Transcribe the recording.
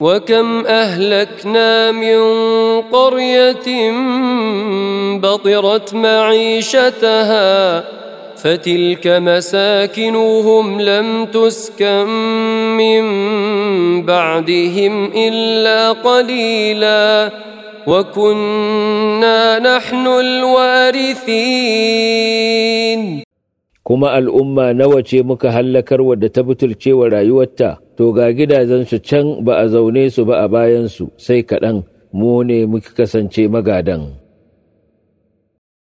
وكم أهلكنا من قرية بطرت معيشتها فتلك مساكنهم لم تسكن من بعدهم إلا قليلا وكنا نحن الوارثين. kuma al'umma nawa ce muka hallakar wadda ta butulce wa rayuwarta, to ga gidajensu can ba a zaune su ba a bayansu sai kaɗan, mu ne muka kasance magadan.